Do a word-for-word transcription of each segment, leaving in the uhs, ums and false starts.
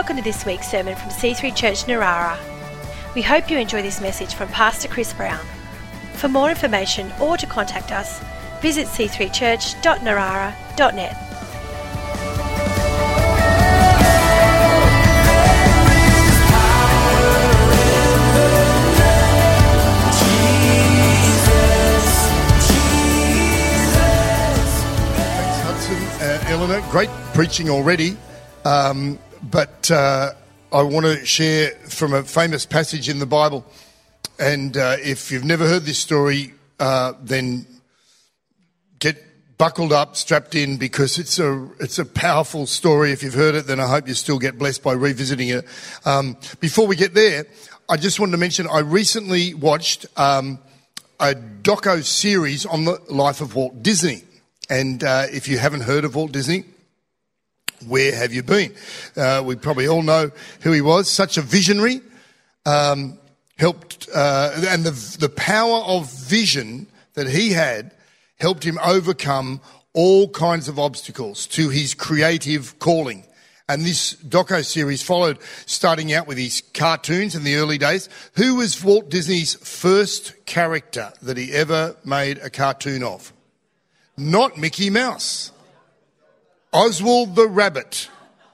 Welcome to this week's sermon from C three Church Narara. We hope you enjoy this message from Pastor Chris Brown. For more information or to contact us, visit c three church dot narara dot net. Uh, Eleanor, great preaching already, um, but uh, I want to share from a famous passage in the Bible. And uh, if you've never heard this story, uh, then get buckled up, strapped in, because it's a it's a powerful story. If you've heard it, then I hope you still get blessed by revisiting it. Um, before we get there, I just wanted to mention I recently watched um, a doco series on the life of Walt Disney. And uh, if you haven't heard of Walt Disney, where have you been? Uh, we probably all know who he was. Such a visionary, um, helped, uh, and the the power of vision that he had helped him overcome all kinds of obstacles to his creative calling. And this doco series followed, starting out with his cartoons in the early days. Who was Walt Disney's first character that he ever made a cartoon of? Not Mickey Mouse. Oswald the Rabbit.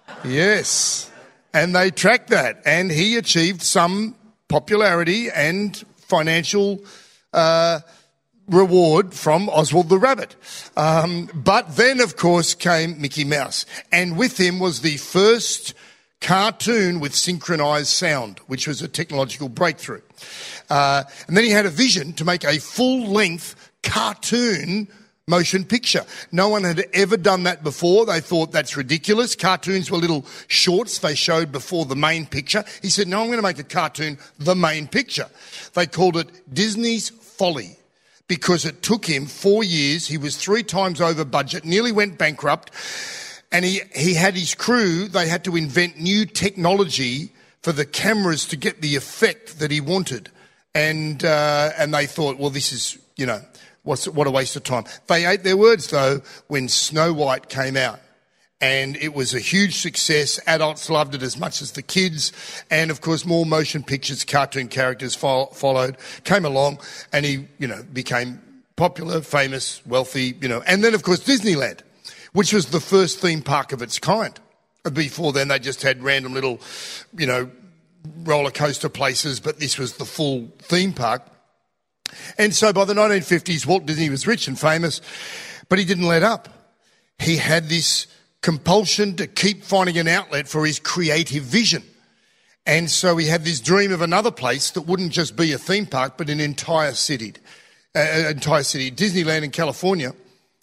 Yes. And they tracked that. And he achieved some popularity and financial uh, reward from Oswald the Rabbit. Um, but then, of course, came Mickey Mouse. And with him was the first cartoon with synchronized sound, which was a technological breakthrough. Uh, and then he had a vision to make a full-length cartoon motion picture. No one had ever done that before. They thought that's ridiculous. Cartoons were little shorts they showed before the main picture. He said, no, I'm going to make a cartoon, the main picture. They called it Disney's Folly because it took him four years. He was three times over budget, nearly went bankrupt. And he, he had his crew, they had to invent new technology for the cameras to get the effect that he wanted. And, uh, and they thought, well, this is, you know, What's, what a waste of time. They ate their words, though, when Snow White came out. And it was a huge success. Adults loved it as much as the kids. And, of course, more motion pictures, cartoon characters fo- followed, came along, and he, you know, became popular, famous, wealthy, you know. And then, of course, Disneyland, which was the first theme park of its kind. Before then, they just had random little, you know, roller coaster places, but this was the full theme park. And so by the nineteen fifties, Walt Disney was rich and famous, but he didn't let up. He had this compulsion to keep finding an outlet for his creative vision. And so he had this dream of another place that wouldn't just be a theme park, but an entire city. Uh, an entire city. Disneyland in California,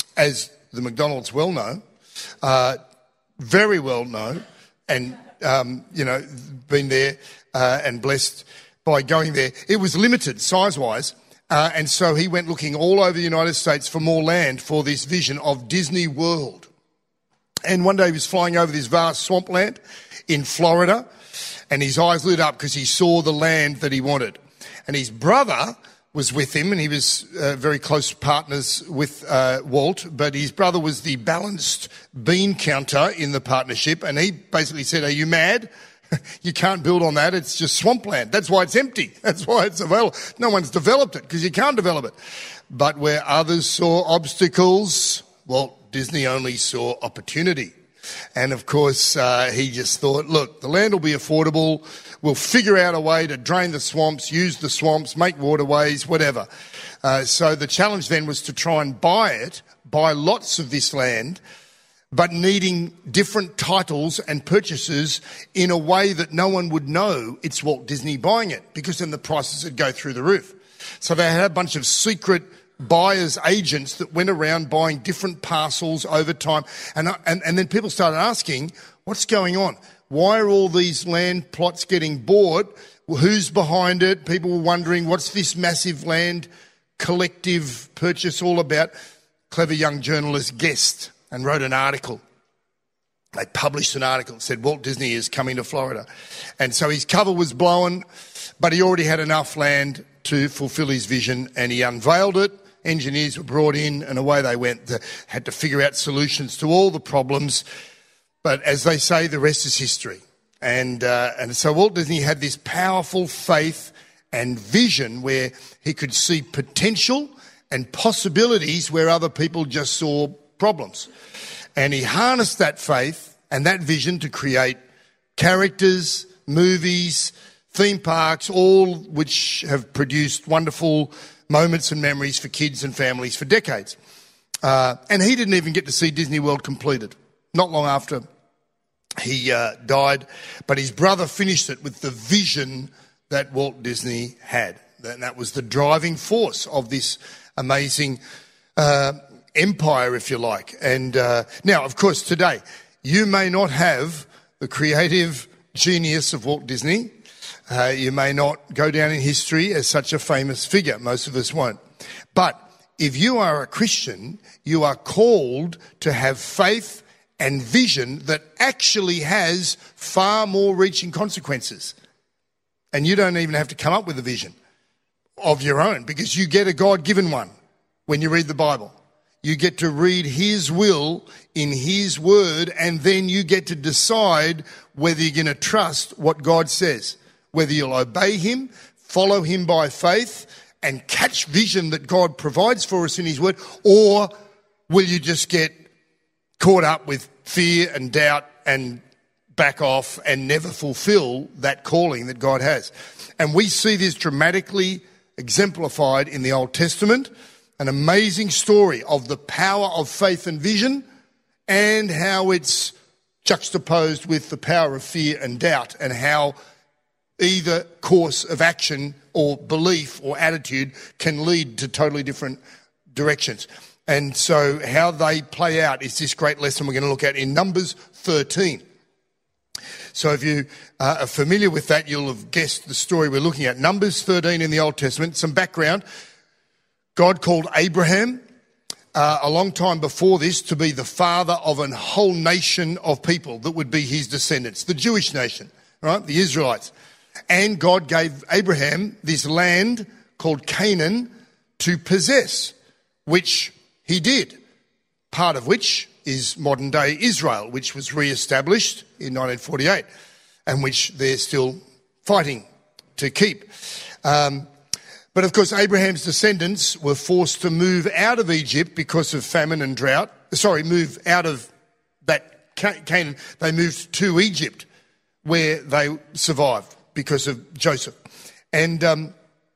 as the McDonald's well know, uh, very well know, and, um, you know, been there uh, and blessed by going there. It was limited size-wise. Uh, and so he went looking all over the United States for more land for this vision of Disney World. And one day he was flying over this vast swampland in Florida, and his eyes lit up because he saw the land that he wanted. And his brother was with him, and he was uh, very close partners with uh, Walt, but his brother was the balanced bean counter in the partnership, and he basically said, are you mad? You can't build on that. It's just swampland. That's why it's empty. That's why it's available. No one's developed it because you can't develop it. But where others saw obstacles, Walt Disney only saw opportunity. And of course, uh, he just thought, look, the land will be affordable. We'll figure out a way to drain the swamps, use the swamps, make waterways, whatever. Uh, so the challenge then was to try and buy it, buy lots of this land, but needing different titles and purchases in a way that no one would know it's Walt Disney buying it, because then the prices would go through the roof. So they had a bunch of secret buyers agents that went around buying different parcels over time. And, and, and then people started asking, what's going on? Why are all these land plots getting bought? Who's behind it? People were wondering, what's this massive land collective purchase all about? Clever young journalist guessed and wrote an article. They published an article that said Walt Disney is coming to Florida. And so his cover was blown, but he already had enough land to fulfill his vision, and he unveiled it. Engineers were brought in, and away they went. They had to figure out solutions to all the problems. But as they say, the rest is history. And uh, and so Walt Disney had this powerful faith and vision where he could see potential and possibilities where other people just saw problems. And he harnessed that faith and that vision to create characters, movies, theme parks, all which have produced wonderful moments and memories for kids and families for decades. Uh, and he didn't even get to see Disney World completed, not long after he uh, died. But his brother finished it with the vision that Walt Disney had. And that was the driving force of this amazing uh, empire, if you like. And uh, now, of course, today, you may not have the creative genius of Walt Disney. Uh, you may not go down in history as such a famous figure. Most of us won't. But if you are a Christian, you are called to have faith and vision that actually has far more reaching consequences. And you don't even have to come up with a vision of your own, because you get a God-given one when you read the Bible. You get to read his will in his word, and then you get to decide whether you're going to trust what God says, whether you'll obey him, follow him by faith, and catch vision that God provides for us in his word, or will you just get caught up with fear and doubt and back off and never fulfill that calling that God has? And we see this dramatically exemplified in the Old Testament, an amazing story of the power of faith and vision and how it's juxtaposed with the power of fear and doubt, and how either course of action or belief or attitude can lead to totally different directions. And so how they play out is this great lesson we're going to look at in Numbers thirteen. So if you uh, are familiar with that, you'll have guessed the story we're looking at. Numbers thirteen in the Old Testament. Some background. God called Abraham uh, a long time before this to be the father of a whole nation of people that would be his descendants, the Jewish nation, right? The Israelites. And God gave Abraham this land called Canaan to possess, which he did, part of which is modern-day Israel, which was re-established in nineteen forty-eight and which they're still fighting to keep. Um, but, of course, Abraham's descendants were forced to move out of Egypt because of famine and drought. Sorry, move out of that Canaan. They moved to Egypt, where they survived because of Joseph. And um,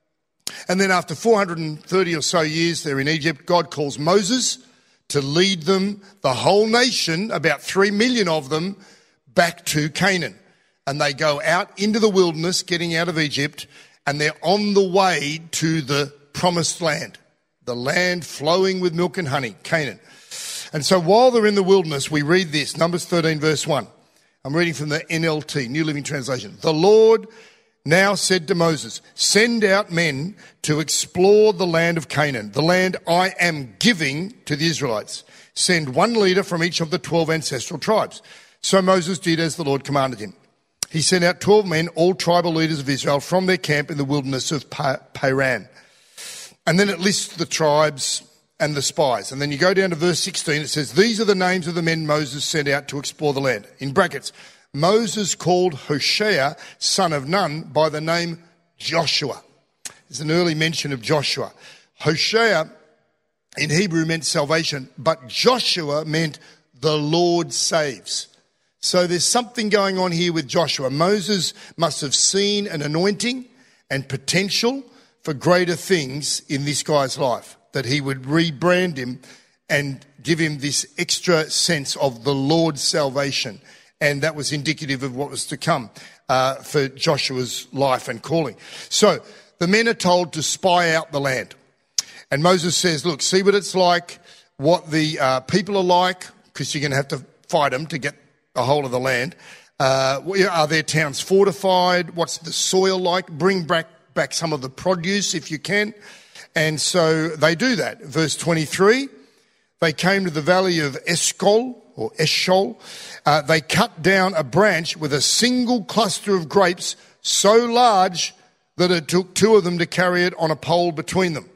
and then after four hundred thirty or so years they're in Egypt, God calls Moses to lead them, the whole nation, about three million of them, back to Canaan. And they go out into the wilderness, getting out of Egypt, and they're on the way to the promised land, the land flowing with milk and honey, Canaan. And so while they're in the wilderness, we read this, Numbers thirteen, verse one. I'm reading from the N L T, New Living Translation. The Lord now said to Moses, send out men to explore the land of Canaan, the land I am giving to the Israelites. Send one leader from each of the twelve ancestral tribes. So Moses did as the Lord commanded him. He sent out twelve men, all tribal leaders of Israel, from their camp in the wilderness of Paran. And then it lists the tribes and the spies. And then you go down to verse sixteen, it says, these are the names of the men Moses sent out to explore the land. In brackets, Moses called Hoshea, son of Nun, by the name Joshua. There's an early mention of Joshua. Hoshea in Hebrew meant salvation, but Joshua meant the Lord saves. So there's something going on here with Joshua. Moses must have seen an anointing and potential for greater things in this guy's life, that he would rebrand him and give him this extra sense of the Lord's salvation. And that was indicative of what was to come uh, for Joshua's life and calling. So the men are told to spy out the land. And Moses says, look, see what it's like, what the uh, people are like, because you're going to have to fight them to get a hold of the land. Uh, are their towns fortified? What's the soil like? Bring back, back some of the produce if you can. And so they do that. Verse twenty-three, they came to the valley of Eshcol, or Eshcol. Uh, they cut down a branch with a single cluster of grapes so large that it took two of them to carry it on a pole between them.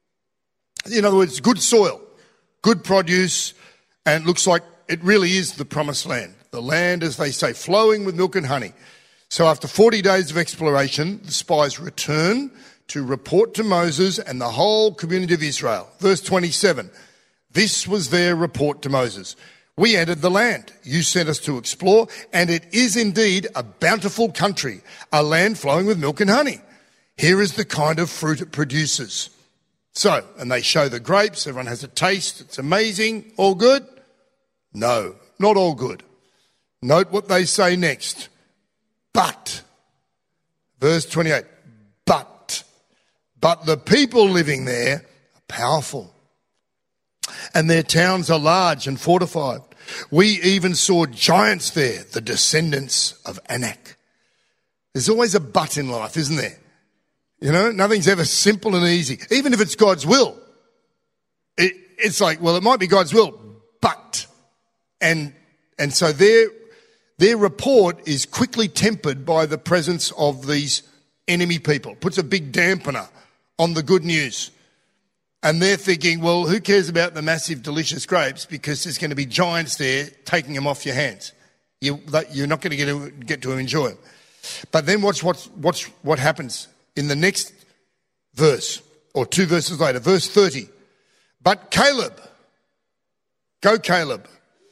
In other words, good soil, good produce, and it looks like it really is the promised land, the the land, as they say, flowing with milk and honey. So after forty days of exploration, the spies return to report to Moses and the whole community of Israel. Verse twenty-seven, this was their report to Moses. We entered the land you sent us to explore, and it is indeed a bountiful country, a land flowing with milk and honey. Here is the kind of fruit it produces. So, and they show the grapes, everyone has a taste, it's amazing, all good? No, not all good. Note what they say next. But, verse twenty-eight, but, but the people living there are powerful, and their towns are large and fortified. We even saw giants there, the descendants of Anak. There's always a but in life, isn't there? You know, nothing's ever simple and easy. Even if it's God's will, it, it's like, well, it might be God's will, but. And and so their, their report is quickly tempered by the presence of these enemy people. Puts a big dampener on the good news. And they're thinking, well, who cares about the massive, delicious grapes, because there's going to be giants there taking them off your hands. You, you're not going to get to, get to enjoy them. But then watch, watch, watch what happens in the next verse, or two verses later, verse thirty. But Caleb, go Caleb.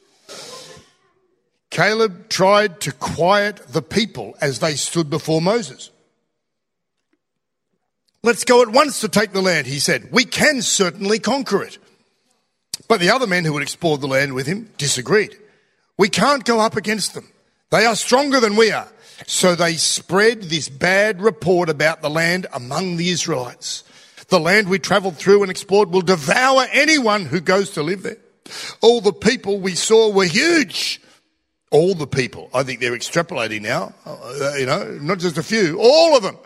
Caleb tried to quiet the people as they stood before Moses. Let's go at once to take the land, he said. We can certainly conquer it. But the other men who had explored the land with him disagreed. We can't go up against them. They are stronger than we are. So they spread this bad report about the land among the Israelites. The land we travelled through and explored will devour anyone who goes to live there. All the people we saw were huge. All the people. I think they're extrapolating now. Uh, you know, not just a few. All of them.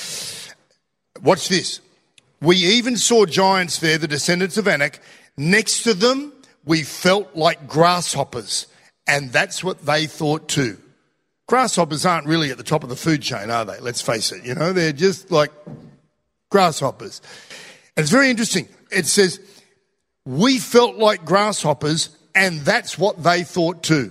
Watch this. We even saw giants there, the descendants of Anak. Next to them, we felt like grasshoppers. And that's what they thought too. Grasshoppers aren't really at the top of the food chain, are they? Let's face it. You know, they're just like grasshoppers. And it's very interesting. It says, we felt like grasshoppers, and that's what they thought too.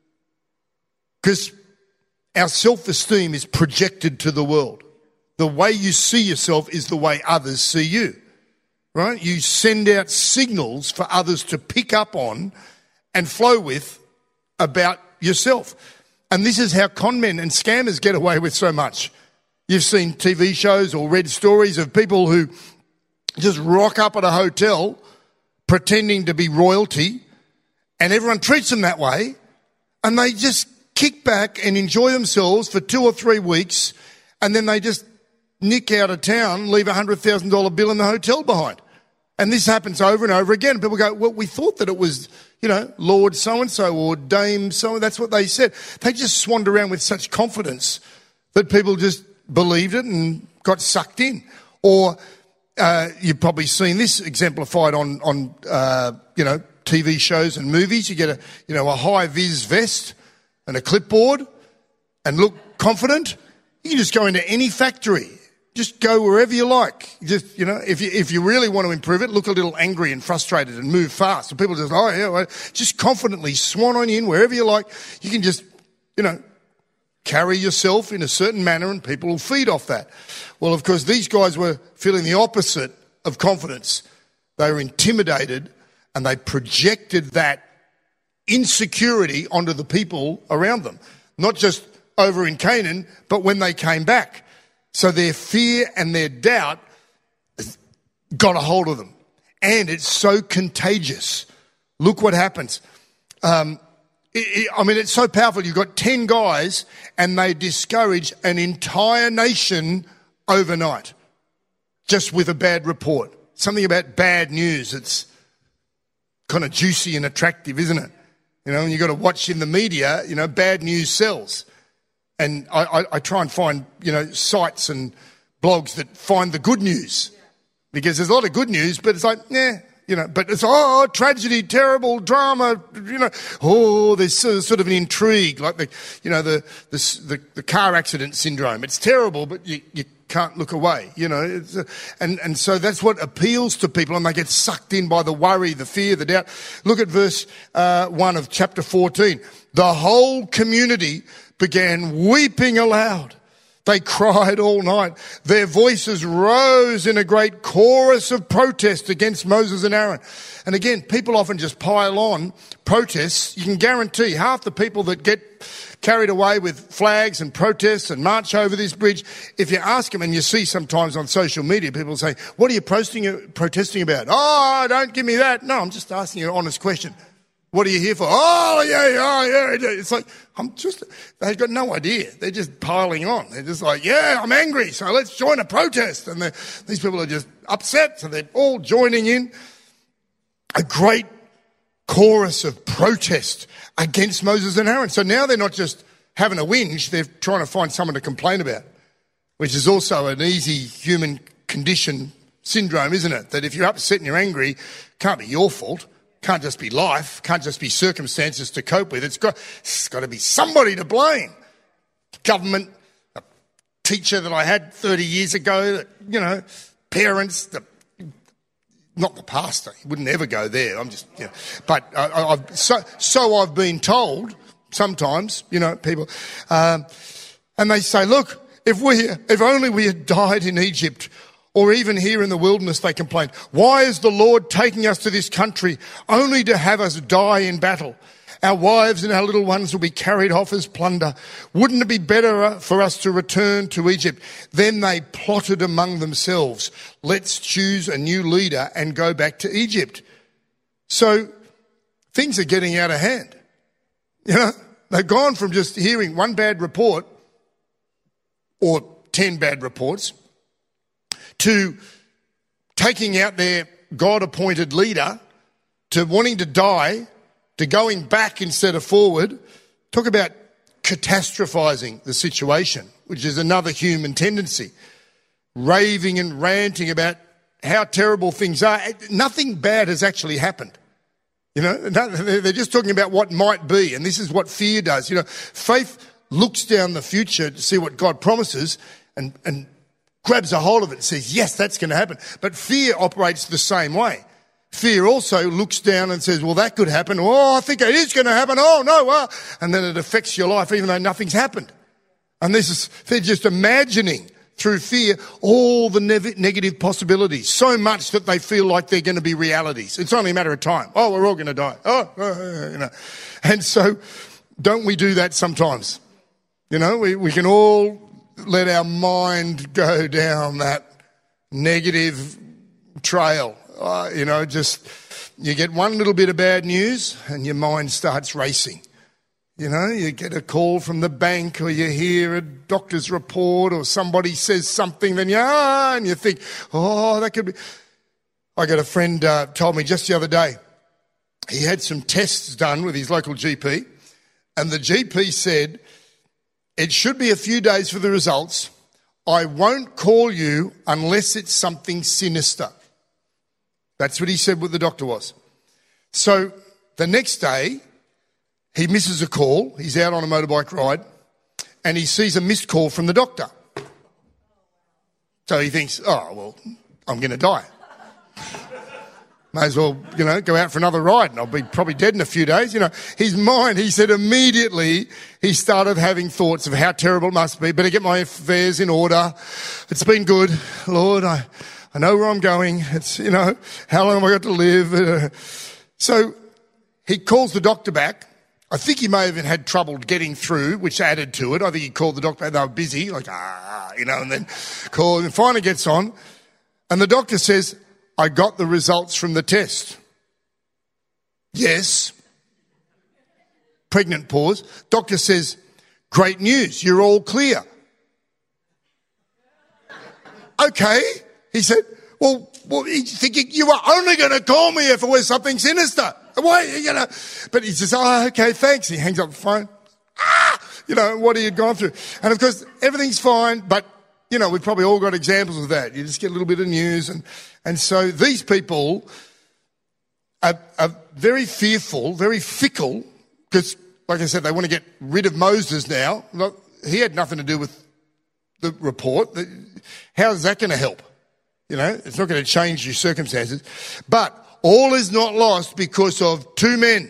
Because our self-esteem is projected to the world. The way you see yourself is the way others see you, right? You send out signals for others to pick up on and flow with about yourself. And this is how con men and scammers get away with so much. You've seen T V shows or read stories of people who just rock up at a hotel pretending to be royalty, and everyone treats them that way, and they just kick back and enjoy themselves for two or three weeks, and then they just nick out of town, leave a one hundred thousand dollars bill in the hotel behind. And this happens over and over again. People go, well, we thought that it was, you know, Lord so-and-so or Dame so, that's what they said. They just swanned around with such confidence that people just believed it and got sucked in. Or uh, you've probably seen this exemplified on, on uh, you know, T V shows and movies. You get a, you know, a high-vis vest and a clipboard and look confident. You can just go into any factory. Just go wherever you like. Just, you know, if you, if you really want to improve it, look a little angry and frustrated and move fast. And people just, oh yeah, well, just confidently swan on in wherever you like. You can just, you know, carry yourself in a certain manner and people will feed off that. Well, of course, these guys were feeling the opposite of confidence. They were intimidated and they projected that insecurity onto the people around them. Not just over in Canaan, but when they came back. So their fear and their doubt got a hold of them. And it's so contagious. Look what happens. Um, it, it, I mean, it's so powerful. You've got ten guys and they discourage an entire nation overnight just with a bad report. Something about bad news. It's kind of juicy and attractive, isn't it? You know, and you've got to watch in the media, you know, bad news sells. And I, I, I try and find, you know, sites and blogs that find the good news. Because there's a lot of good news, but it's like, nah, You know, but it's, oh, tragedy, terrible drama, you know. Oh, there's sort of an intrigue, like the, you know, the the the, the car accident syndrome. It's terrible, but you, you can't look away, you know. It's a, and, and so that's what appeals to people, and they get sucked in by the worry, the fear, the doubt. Look at verse uh, one of chapter fourteen. The whole community began weeping aloud. They cried all night. Their voices rose in a great chorus of protest against Moses and Aaron. And again, people often just pile on protests. You can guarantee half the people that get carried away with flags and protests and march over this bridge, if you ask them, and you see sometimes on social media, people say, what are you protesting, protesting about? Oh, don't give me that. No, I'm just asking you an honest question. What are you here for? Oh, yeah, yeah, yeah. It's like, I'm just, they've got no idea. They're just piling on. They're just like, yeah, I'm angry, so let's join a protest. And these people are just upset, so they're all joining in. A great chorus of protest against Moses and Aaron. So now they're not just having a whinge, they're trying to find someone to complain about, which is also an easy human condition syndrome, isn't it? That if you're upset and you're angry, can't be your fault. Can't just be life, can't just be circumstances to cope with. It's got, it's got to be somebody to blame. Government, a teacher that I had thirty years ago, that, you know, parents, the, not the pastor. He wouldn't ever go there. I'm just, you know, but I, I've, so, so I've been told sometimes, you know, people, um, and they say, look, if we, if only we had died in Egypt, or even here in the wilderness, they complain. Why is the Lord taking us to this country only to have us die in battle? Our wives and our little ones will be carried off as plunder. Wouldn't it be better for us to return to Egypt? Then they plotted among themselves. Let's choose a new leader and go back to Egypt. So things are getting out of hand. You know, they've gone from just hearing one bad report or ten bad reports to taking out their God-appointed leader, to wanting to die, to going back instead of forward. Talk about catastrophizing the situation, which is another human tendency. Raving and ranting about how terrible things are. Nothing bad has actually happened. You know, they're just talking about what might be, and this is what fear does. You know, faith looks down the future to see what God promises and, and grabs a hold of it and says, yes, that's going to happen. But fear operates the same way. Fear also looks down and says, well, that could happen. Oh, I think it is going to happen. Oh, no. Uh, and then it affects your life even though nothing's happened. And this is, they're just imagining through fear all the ne- negative possibilities, so much that they feel like they're going to be realities. It's only a matter of time. Oh, we're all going to die. Oh, uh, you know. And so don't we do that sometimes? You know, we, we can all let our mind go down that negative trail. Uh, you know, just you get one little bit of bad news and your mind starts racing. You know, you get a call from the bank or you hear a doctor's report or somebody says something, then you, ah, and you think, oh, that could be. I got a friend uh, told me just the other day, he had some tests done with his local G P, and the G P said, it should be a few days for the results. I won't call you unless it's something sinister. That's what he said what the doctor was. So the next day, he misses a call. He's out on a motorbike ride and he sees a missed call from the doctor. So he thinks, oh, well, I'm going to die. May as well, you know, go out for another ride and I'll be probably dead in a few days. You know, his mind, he said immediately he started having thoughts of how terrible it must be. Better get my affairs in order. It's been good. Lord, I, I know where I'm going. It's, you know, how long have I got to live? So he calls the doctor back. I think he may have even had trouble getting through, which added to it. I think he called the doctor. They were busy, like, ah, you know, and then called and finally gets on. And the doctor says, I got the results from the test. Yes. Pregnant pause. Doctor says, great news, you're all clear. Okay, he said, well, well he's thinking you were only going to call me if it was something sinister. Why, you know? But he says, oh, okay, thanks. He hangs up the phone. Ah, you know, what he had gone through. And of course, everything's fine, but you know, we've probably all got examples of that. You just get a little bit of news. And, and so these people are, are very fearful, very fickle, because, like I said, they want to get rid of Moses now. He had nothing to do with the report. How is that going to help? You know, it's not going to change your circumstances. But all is not lost because of two men,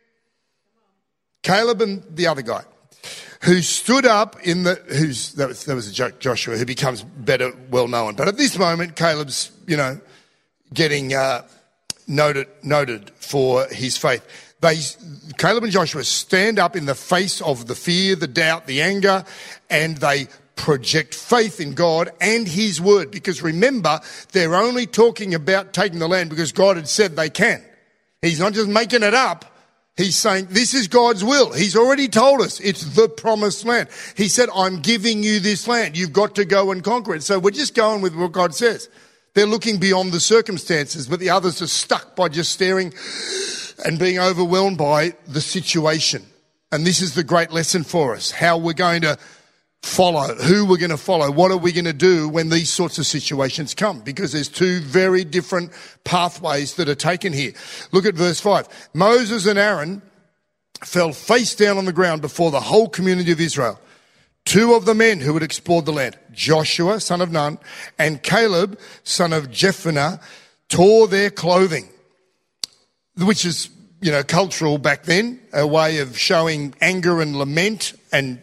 Caleb and the other guy, who stood up in the, who's, that was, that was a joke, Joshua, who becomes better, well known. But at this moment, Caleb's, you know, getting uh, noted, noted for his faith. They, Caleb and Joshua stand up in the face of the fear, the doubt, the anger, and they project faith in God and his word. Because remember, they're only talking about taking the land because God had said they can. He's not just making it up. He's saying, this is God's will. He's already told us it's the promised land. He said, I'm giving you this land. You've got to go and conquer it. So we're just going with what God says. They're looking beyond the circumstances, but the others are stuck by just staring and being overwhelmed by the situation. And this is the great lesson for us, how we're going to follow, who we're going to follow, what are we going to do when these sorts of situations come, because there's two very different pathways that are taken here. Look at verse five. Moses and Aaron fell face down on the ground before the whole community of Israel. Two of the men who had explored the land, Joshua, son of Nun, and Caleb, son of Jephunneh, tore their clothing, which is, you know, cultural back then, a way of showing anger and lament and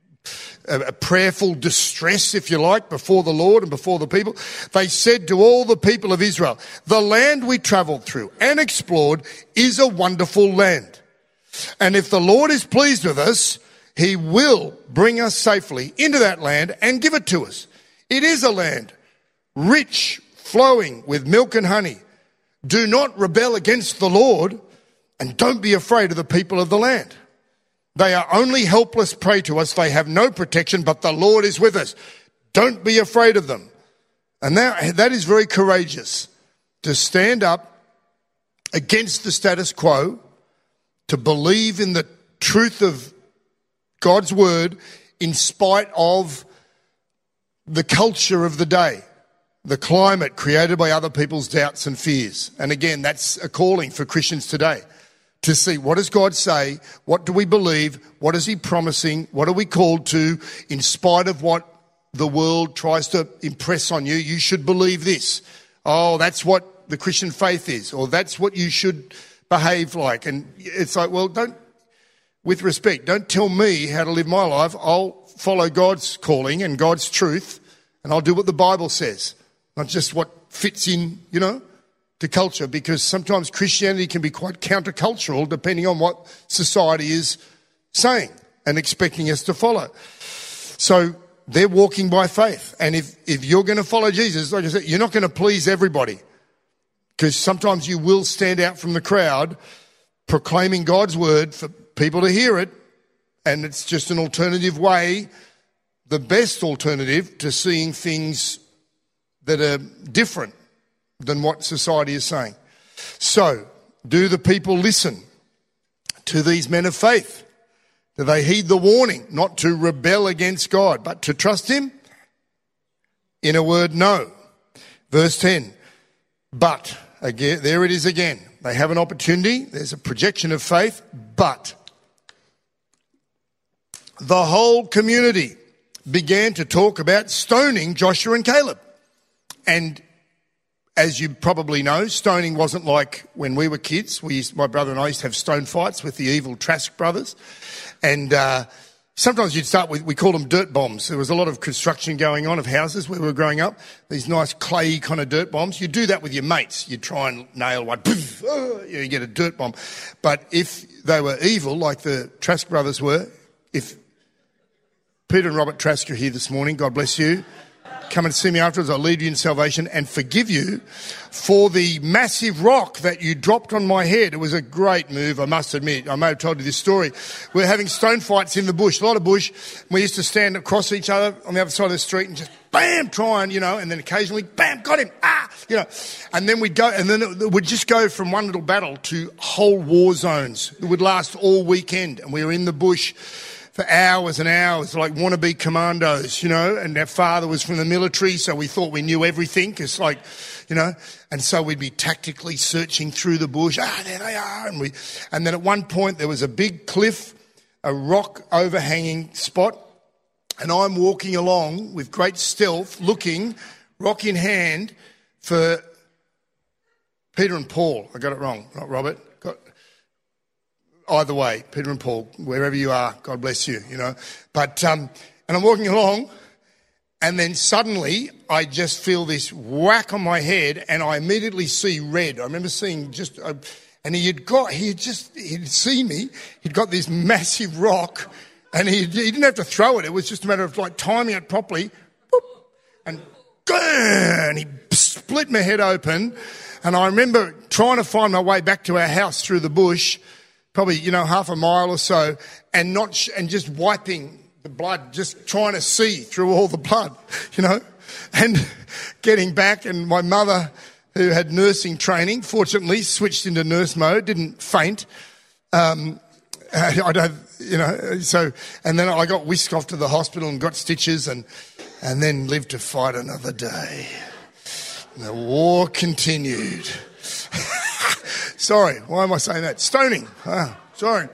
a prayerful distress, if you like, before the Lord and before the people. They said to all the people of Israel, the land we travelled through and explored is a wonderful land. And if the Lord is pleased with us, he will bring us safely into that land and give it to us. It is a land rich, flowing with milk and honey. Do not rebel against the Lord, and don't be afraid of the people of the land. They are only helpless prey to us. They have no protection, but the Lord is with us. Don't be afraid of them. And that, that is very courageous, to stand up against the status quo, to believe in the truth of God's word in spite of the culture of the day, the climate created by other people's doubts and fears. And again, that's a calling for Christians today, to see, what does God say? What do we believe? What is he promising? What are we called to? In spite of what the world tries to impress on you, you should believe this. Oh, that's what the Christian faith is, or that's what you should behave like. And it's like, well, don't, with respect, don't tell me how to live my life. I'll follow God's calling and God's truth, and I'll do what the Bible says, not just what fits in, you know, to culture, because sometimes Christianity can be quite countercultural depending on what society is saying and expecting us to follow. So they're walking by faith. And if, if you're going to follow Jesus, like I said, you're not going to please everybody, because sometimes you will stand out from the crowd proclaiming God's word for people to hear it, and it's just an alternative way, the best alternative to seeing things that are different than what society is saying. So, do the people listen to these men of faith? Do they heed the warning not to rebel against God, but to trust him? In a word, no. Verse ten, but, again, there it is again. They have an opportunity. There's a projection of faith, but the whole community began to talk about stoning Joshua and Caleb. And as you probably know, stoning wasn't like when we were kids. We used, my brother and I used to have stone fights with the evil Trask brothers. And uh, sometimes you'd start with, we called them dirt bombs. There was a lot of construction going on of houses where we were growing up, these nice clay kind of dirt bombs. You'd do that with your mates. You'd try and nail one, poof, oh, you get a dirt bomb. But if they were evil, like the Trask brothers were, if Peter and Robert Trask are here this morning, God bless you. Come and see me afterwards. I'll lead you in salvation and forgive you for the massive rock that you dropped on my head. It was a great move, I must admit. I may have told you this story. We were having stone fights in the bush, a lot of bush. We used to stand across each other on the other side of the street and just bam, try and, you know, and then occasionally, bam, got him, ah, you know. And then we'd go, and then it would just go from one little battle to whole war zones. It would last all weekend, and we were in the bush for hours and hours, like wannabe commandos, you know, and our father was from the military, so we thought we knew everything. It's like, you know, and so we'd be tactically searching through the bush. Ah, there they are. And we, and then at one point there was a big cliff, a rock overhanging spot, and I'm walking along with great stealth, looking, rock in hand, for Peter and Paul. I got it wrong, not Robert. Got, either way, Peter and Paul, wherever you are, God bless you, you know. But, um, and I'm walking along, and then suddenly I just feel this whack on my head, and I immediately see red. I remember seeing just, uh, and he had got, he had just, he'd seen me, he'd got this massive rock, and he, he didn't have to throw it. It was just a matter of like timing it properly, boop, and and he split my head open. And I remember trying to find my way back to our house through the bush, probably, you know, half a mile or so, and not sh- and just wiping the blood, just trying to see through all the blood, you know, and getting back. And my mother, who had nursing training, fortunately switched into nurse mode, didn't faint. Um, I don't, you know, so, and then I got whisked off to the hospital and got stitches and, and then lived to fight another day. And the war continued. Sorry, why am I saying that? Stoning. Ah, sorry.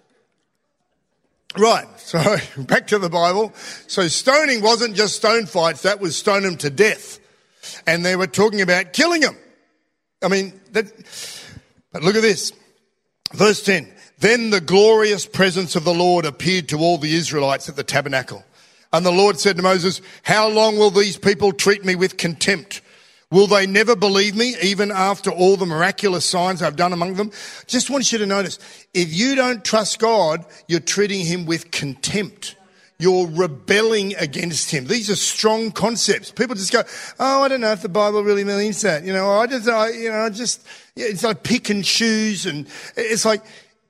Right, so back to the Bible. So stoning wasn't just stone fights, that was stone them to death. And they were talking about killing them. I mean, that, but look at this. Verse ten. Then the glorious presence of the Lord appeared to all the Israelites at the tabernacle. And the Lord said to Moses, how long will these people treat me with contempt? Will they never believe me, even after all the miraculous signs I've done among them? Just want you to notice, if you don't trust God, you're treating him with contempt. You're rebelling against him. These are strong concepts. People just go, oh, I don't know if the Bible really means that. You know, I just, I, you know, I just, it's like pick and choose. And it's like,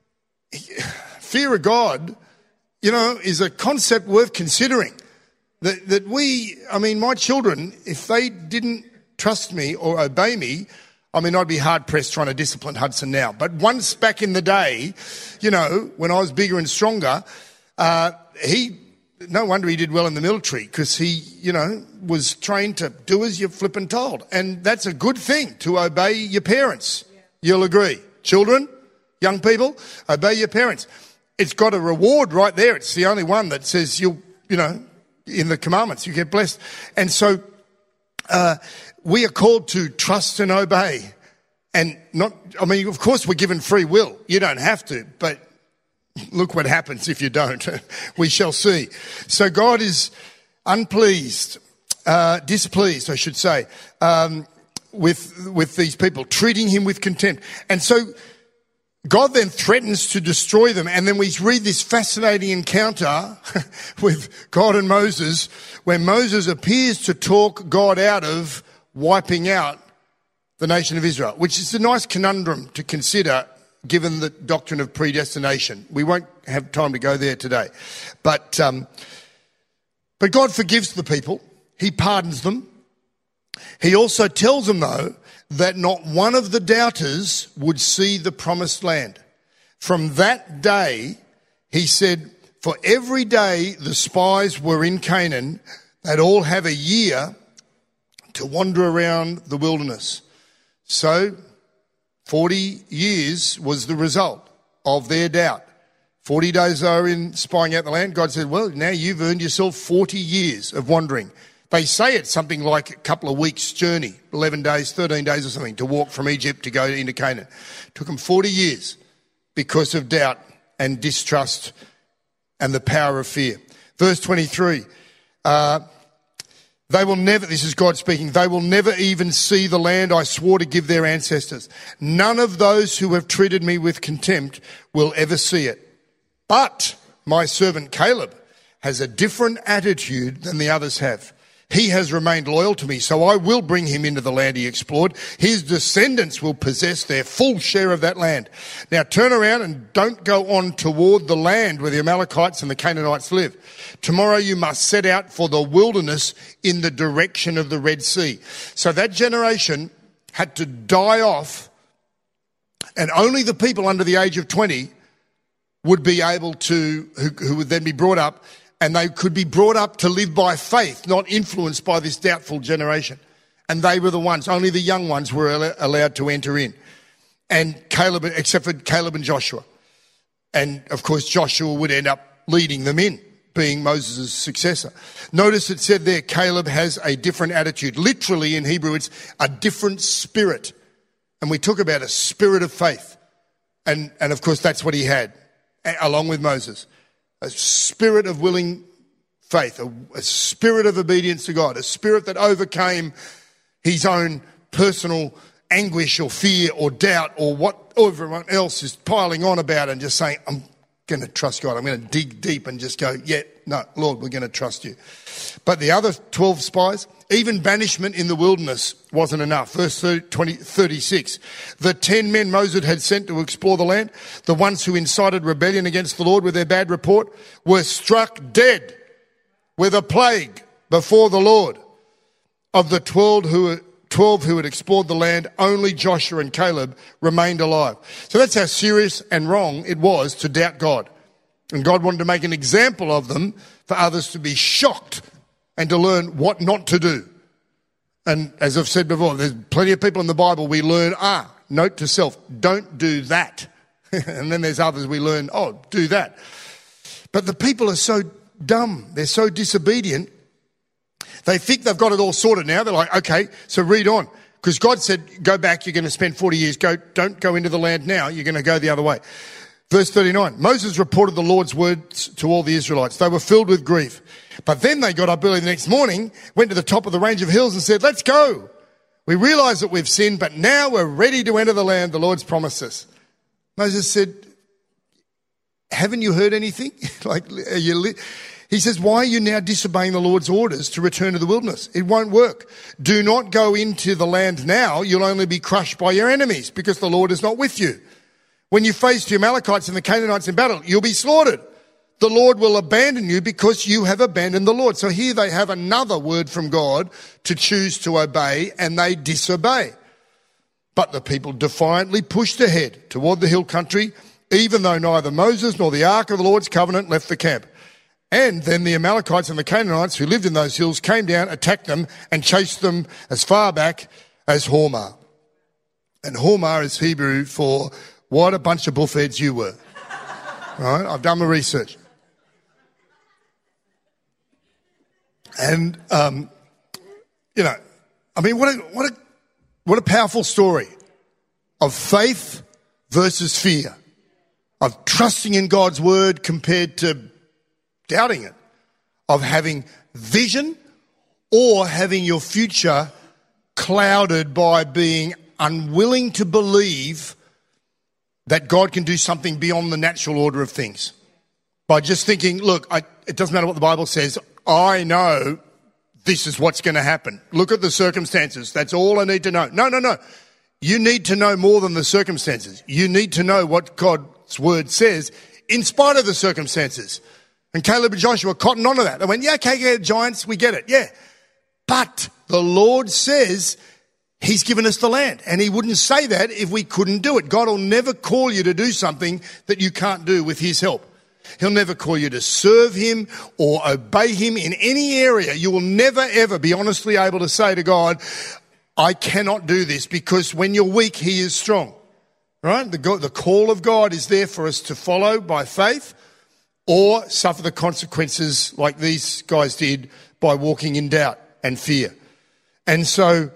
fear of God, you know, is a concept worth considering. That, that we, I mean, my children, if they didn't trust me or obey me, I mean, I'd be hard-pressed trying to discipline Hudson now. But once back in the day, you know, when I was bigger and stronger, uh, he, no wonder he did well in the military, because he, you know, was trained to do as you're flippin' told. And that's a good thing, to obey your parents. You'll agree. Children, young people, obey your parents. It's got a reward right there. It's the only one that says you'll, you know, in the commandments, you get blessed. And so, uh, we are called to trust and obey. And not, I mean, of course we're given free will. You don't have to, but look what happens if you don't. We shall see. So God is unpleased, uh, displeased, I should say, um, with, with these people, treating him with contempt. And so God then threatens to destroy them. And then we read this fascinating encounter with God and Moses, where Moses appears to talk God out of wiping out the nation of Israel, which is a nice conundrum to consider given the doctrine of predestination. We won't have time to go there today. But, um, but God forgives the people. He pardons them. He also tells them, though, that not one of the doubters would see the promised land. From that day, he said, for every day the spies were in Canaan, they'd all have a year to wander around the wilderness. So forty years was the result of their doubt. forty days they were in spying out the land. God said, well, now you've earned yourself forty years of wandering. They say it's something like a couple of weeks' journey, eleven days, thirteen days or something, to walk from Egypt to go into Canaan. It took them forty years because of doubt and distrust and the power of fear. Verse twenty-three, uh, they will never, this is God speaking, they will never even see the land I swore to give their ancestors. None of those who have treated me with contempt will ever see it. But my servant Caleb has a different attitude than the others have. He has remained loyal to me, so I will bring him into the land he explored. His descendants will possess their full share of that land. Now turn around and don't go on toward the land where the Amalekites and the Canaanites live. Tomorrow you must set out for the wilderness in the direction of the Red Sea. So that generation had to die off, and only the people under the age of twenty would be able to, who, who would then be brought up, and they could be brought up to live by faith, not influenced by this doubtful generation. And they were the ones, only the young ones were al- allowed to enter in. And Caleb, except for Caleb and Joshua. And of course, Joshua would end up leading them in, being Moses' successor. Notice it said there, Caleb has a different attitude. Literally in Hebrew, it's a different spirit. And we talk about a spirit of faith. And, and of course, that's what he had, along with Moses. A spirit of willing faith, a, a spirit of obedience to God, a spirit that overcame his own personal anguish or fear or doubt or what everyone else is piling on about and just saying, I'm going to trust God. I'm going to dig deep and just go, yeah, no, Lord, we're going to trust you. But the other twelve spies, even banishment in the wilderness wasn't enough. Verse twenty, thirty-six, the ten men Moses had sent to explore the land, the ones who incited rebellion against the Lord with their bad report, were struck dead with a plague before the Lord. Of the twelve who, twelve who had explored the land, only Joshua and Caleb remained alive. So that's how serious and wrong it was to doubt God. And God wanted to make an example of them for others to be shocked and to learn what not to do. And as I've said before, there's plenty of people in the Bible we learn, ah, note to self, don't do that. And then there's others we learn, oh, do that. But the people are so dumb. They're so disobedient. They think they've got it all sorted now. They're like, okay, so read on. Because God said, go back, you're going to spend forty years. Go, don't go into the land now. You're going to go the other way. Verse thirty-nine, Moses reported the Lord's words to all the Israelites. They were filled with grief. But then they got up early the next morning, went to the top of the range of hills and said, let's go. We realize that we've sinned, but now we're ready to enter the land the Lord's promised us. Moses said, haven't you heard anything? like, are you li-? He says, why are you now disobeying the Lord's orders to return to the wilderness? It won't work. Do not go into the land now. You'll only be crushed by your enemies because the Lord is not with you. When you face the Amalekites and the Canaanites in battle, you'll be slaughtered. The Lord will abandon you because you have abandoned the Lord. So here they have another word from God to choose to obey, and they disobey. But the people defiantly pushed ahead toward the hill country, even though neither Moses nor the ark of the Lord's covenant left the camp. And then the Amalekites and the Canaanites who lived in those hills came down, attacked them, and chased them as far back as Hormah. And Hormah is Hebrew for what a bunch of bullfeds you were. Right? I've done my research. And, um, you know, I mean, what a, what a, what a powerful story of faith versus fear, of trusting in God's word compared to doubting it, of having vision or having your future clouded by being unwilling to believe that God can do something beyond the natural order of things. By just thinking, look, I, it doesn't matter what the Bible says, I know this is what's going to happen. Look at the circumstances. That's all I need to know. No, no, no. You need to know more than the circumstances. You need to know what God's word says in spite of the circumstances. And Caleb and Joshua cottoned onto that. They went, yeah, okay, yeah, giants, we get it. Yeah. But the Lord says he's given us the land. And he wouldn't say that if we couldn't do it. God will never call you to do something that you can't do with his help. He'll never call you to serve him or obey him in any area. You will never, ever be honestly able to say to God, I cannot do this, because when you're weak, he is strong. Right? The, the call of God is there for us to follow by faith or suffer the consequences like these guys did by walking in doubt and fear. And so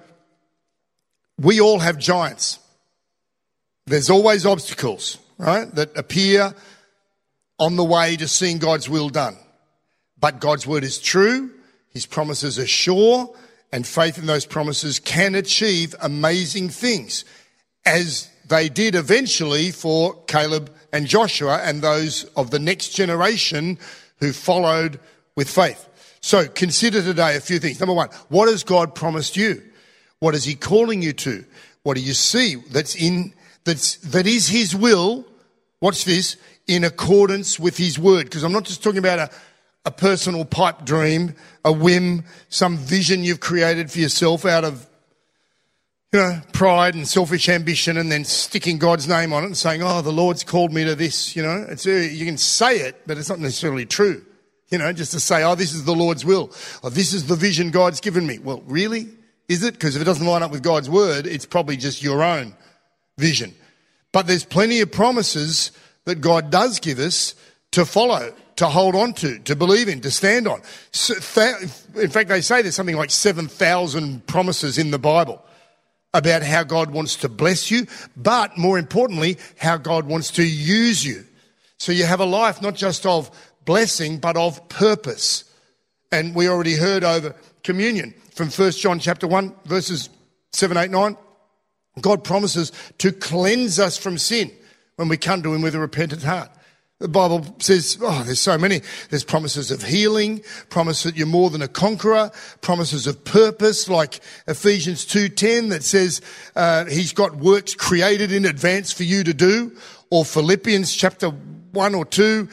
we all have giants. There's always obstacles, right, that appear on the way to seeing God's will done. But God's word is true, his promises are sure, and faith in those promises can achieve amazing things, as they did eventually for Caleb and Joshua and those of the next generation who followed with faith. So consider today a few things. Number one, what has God promised you? What is he calling you to? What do you see that's in, that's, that is his will? Watch this. In accordance with his word. Because I'm not just talking about a, a personal pipe dream, a whim, some vision you've created for yourself out of, you know, pride and selfish ambition and then sticking God's name on it and saying, oh, the Lord's called me to this, you know. It's, you can say it, but it's not necessarily true, you know, just to say, oh, this is the Lord's will, or this is the vision God's given me. Well, really? Is it? Because if it doesn't line up with God's word, it's probably just your own vision. But there's plenty of promises that God does give us to follow, to hold on to, to believe in, to stand on. So, in fact, they say there's something like seven thousand promises in the Bible about how God wants to bless you, but more importantly, how God wants to use you. So you have a life not just of blessing, but of purpose. And we already heard over communion from First John chapter one, verses seven, eight, nine. God promises to cleanse us from sin when we come to him with a repentant heart. The Bible says, oh, there's so many. There's promises of healing, promise that you're more than a conqueror, promises of purpose, like Ephesians two ten that says uh, he's got works created in advance for you to do, or Philippians chapter one or two,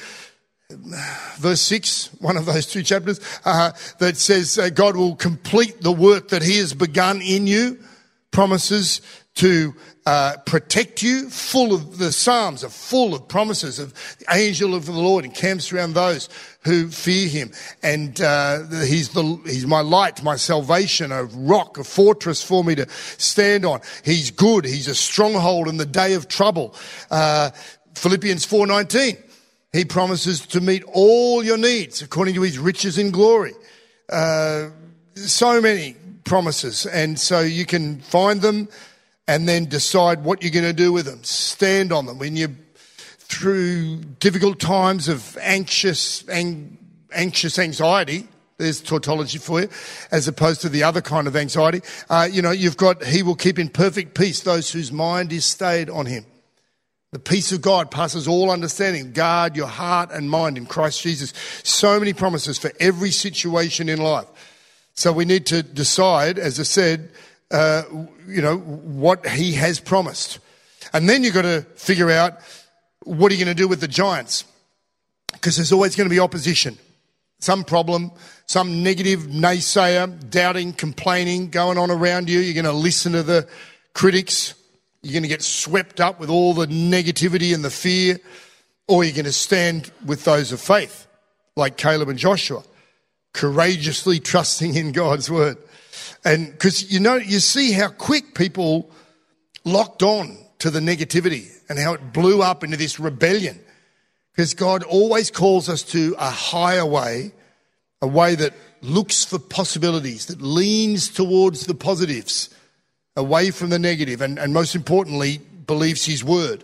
verse six, one of those two chapters, uh, that says uh, God will complete the work that he has begun in you, promises to uh, protect you. Full of the Psalms are full of promises of the angel of the Lord encamps around those who fear him. And uh, he's the he's my light, my salvation, a rock, a fortress for me to stand on. He's good. He's a stronghold in the day of trouble. Uh, Philippians four nineteen. He promises to meet all your needs according to his riches in glory. Uh, so many promises. And so you can find them and then decide what you're going to do with them. Stand on them. When you're through difficult times of anxious, ang- anxious anxiety, there's tautology for you, as opposed to the other kind of anxiety. Uh, you know, you've got, he will keep in perfect peace those whose mind is stayed on him. The peace of God passes all understanding. Guard your heart and mind in Christ Jesus. So many promises for every situation in life. So we need to decide, as I said, uh, you know, what he has promised. And then you've got to figure out what are you going to do with the giants? Because there's always going to be opposition. Some problem, some negative naysayer, doubting, complaining, going on around you. You're going to listen to the critics. You're going to get swept up with all the negativity and the fear, or you're going to stand with those of faith, like Caleb and Joshua, courageously trusting in God's word. And because, you know, you see how quick people locked on to the negativity and how it blew up into this rebellion. Because God always calls us to a higher way, a way that looks for possibilities, that leans towards the positives, away from the negative, and, and most importantly, believes his word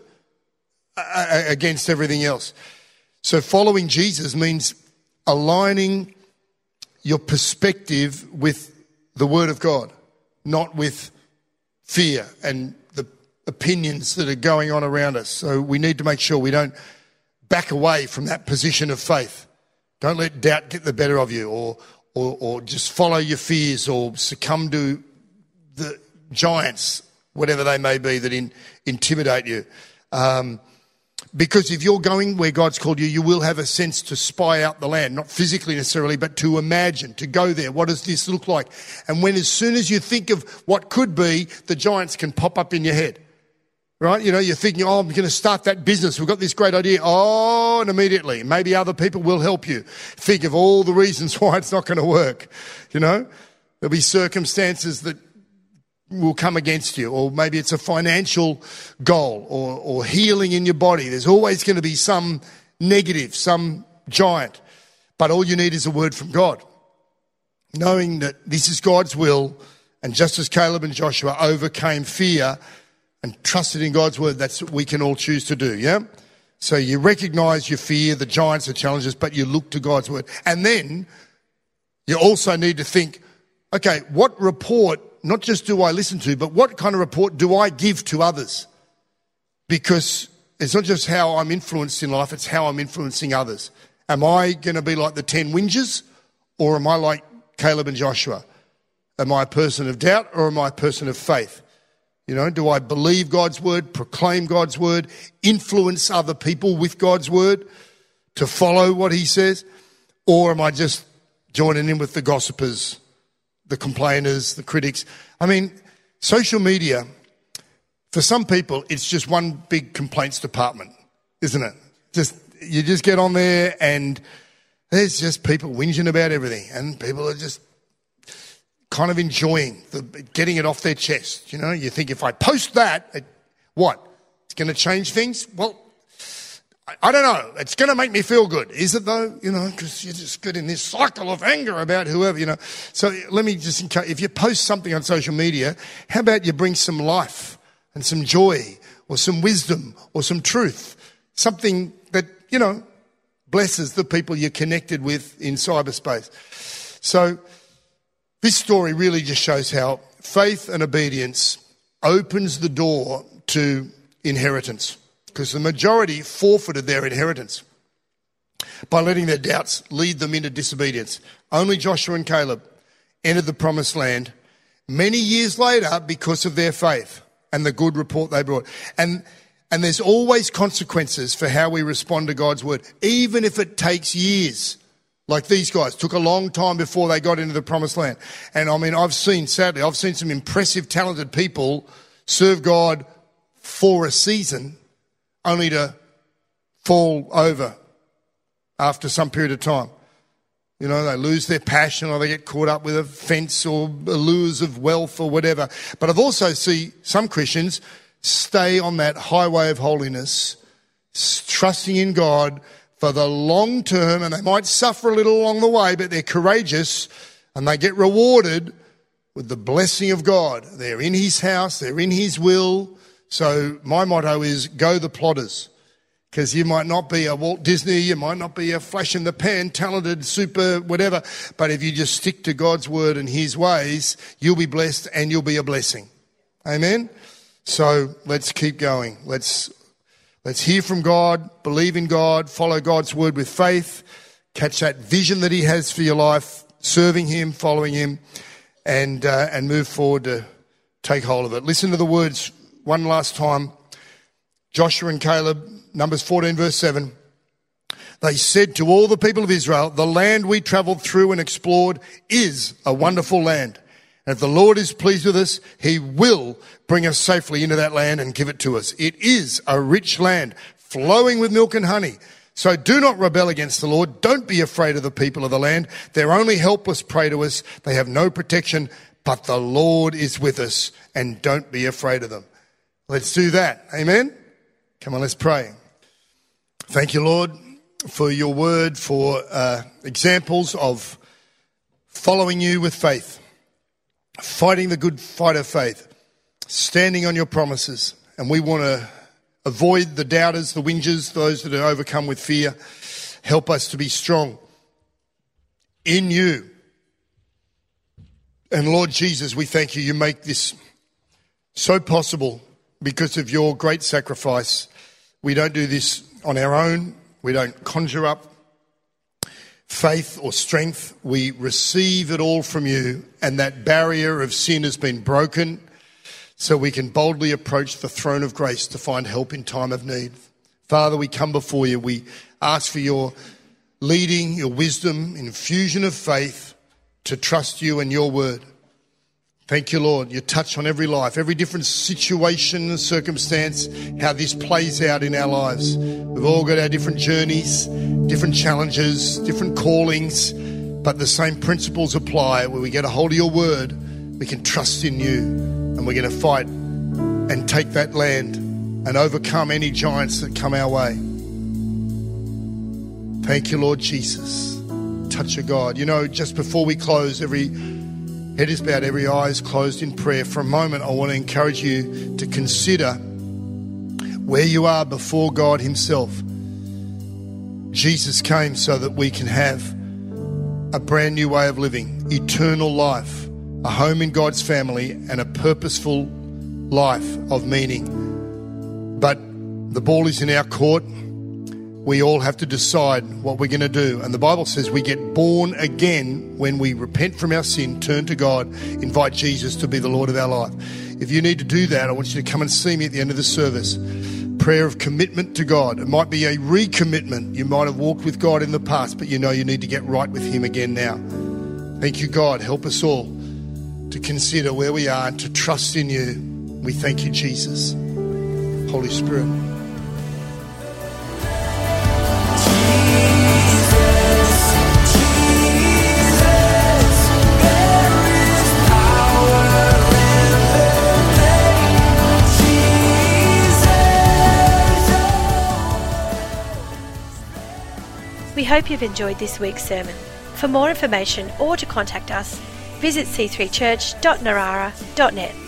uh, against everything else. So following Jesus means aligning your perspective with the word of God, not with fear and the opinions that are going on around us. So we need to make sure we don't back away from that position of faith. Don't let doubt get the better of you, or or, or just follow your fears, or succumb to the giants, whatever they may be, that in, intimidate you. Um, because if you're going where God's called you, you will have a sense to spy out the land, not physically necessarily, but to imagine, to go there. What does this look like? And when as soon as you think of what could be, the giants can pop up in your head, right? You know, you're thinking, oh, I'm going to start that business. We've got this great idea. Oh, and immediately, maybe other people will help you think of all the reasons why it's not going to work. You know, there'll be circumstances that will come against you, or maybe it's a financial goal, or, or healing in your body. There's always going to be some negative, some giant, but all you need is a word from God, knowing that this is God's will. And just as Caleb and Joshua overcame fear and trusted in God's word, that's what we can all choose to do. Yeah. So you recognize your fear, the giants, the challenges, but you look to God's word. And then you also need to think, okay, what report, not just do I listen to, but what kind of report do I give to others? Because it's not just how I'm influenced in life, it's how I'm influencing others. Am I going to be like the ten whingers, or am I like Caleb and Joshua? Am I a person of doubt, or am I a person of faith? You know, do I believe God's word, proclaim God's word, influence other people with God's word to follow what he says? Or am I just joining in with the gossipers, the complainers, the critics? I mean, social media, for some people, it's just one big complaints department, isn't it? Just you just get on there and there's just people whinging about everything, and people are just kind of enjoying the, getting it off their chest. You know, you think if I post that, it, what? It's going to change things? Well, I, I don't know. It's going to make me feel good. Is it though? You know, because you just get in this cycle of anger about whoever, you know. So let me just encourage, if you post something on social media, how about you bring some life and some joy or some wisdom or some truth, something that, you know, blesses the people you're connected with in cyberspace. So this story really just shows how faith and obedience opens the door to inheritance, because the majority forfeited their inheritance by letting their doubts lead them into disobedience. Only Joshua and Caleb entered the promised land many years later because of their faith and the good report they brought. And And there's always consequences for how we respond to God's word, even if it takes years. Like these guys, took a long time before they got into the promised land. And I mean, I've seen, sadly, I've seen some impressive, talented people serve God for a season only to fall over after some period of time. You know, they lose their passion or they get caught up with a fence or allures of wealth or whatever. But I've also seen some Christians stay on that highway of holiness, trusting in God for the long term, and they might suffer a little along the way, but they're courageous and they get rewarded with the blessing of God. They're in his house, they're in his will. So my motto is go the plotters, because you might not be a Walt Disney, you might not be a flash in the pan, talented, super, whatever, but if you just stick to God's word and his ways, you'll be blessed and you'll be a blessing. Amen? So let's keep going. Let's let's hear from God, believe in God, follow God's word with faith, catch that vision that he has for your life, serving him, following him, and uh, and move forward to take hold of it. Listen to the words one last time. Joshua and Caleb, Numbers fourteen, verse seven. They said to all the people of Israel, the land we traveled through and explored is a wonderful land. And if the Lord is pleased with us, he will bring us safely into that land and give it to us. It is a rich land, flowing with milk and honey. So do not rebel against the Lord. Don't be afraid of the people of the land. They're only helpless prey to us. They have no protection, but the Lord is with us, and don't be afraid of them. Let's do that. Amen? Come on, let's pray. Thank you, Lord, for your word, for uh, examples of following you with faith, fighting the good fight of faith, standing on your promises. And we want to avoid the doubters, the whingers, those that are overcome with fear. Help us to be strong in you. And Lord Jesus, we thank you. You make this so possible because of your great sacrifice. We don't do this on our own. We don't conjure up faith or strength. We receive it all from you, and that barrier of sin has been broken so we can boldly approach the throne of grace to find help in time of need. Father, we come before you. We ask for your leading, your wisdom, infusion of faith to trust you and your word. Thank you, Lord. You touch on every life, every different situation and circumstance, how this plays out in our lives. We've all got our different journeys, different challenges, different callings, but the same principles apply. Where we get a hold of your word, we can trust in you, and we're going to fight and take that land and overcome any giants that come our way. Thank you, Lord Jesus. Touch of God. You know, just before we close, every head is bowed, every eye is closed in prayer. For a moment, I want to encourage you to consider where you are before God himself. Jesus came so that we can have a brand new way of living, eternal life, a home in God's family, and a purposeful life of meaning. But the ball is in our court. We all have to decide what we're going to do. And the Bible says we get born again when we repent from our sin, turn to God, invite Jesus to be the Lord of our life. If you need to do that, I want you to come and see me at the end of the service. Prayer of commitment to God. It might be a recommitment. You might have walked with God in the past, but you know you need to get right with him again now. Thank you, God. Help us all to consider where we are and to trust in you. We thank you, Jesus. Holy Spirit. We hope you've enjoyed this week's sermon. For more information or to contact us, visit c three church dot narara dot net.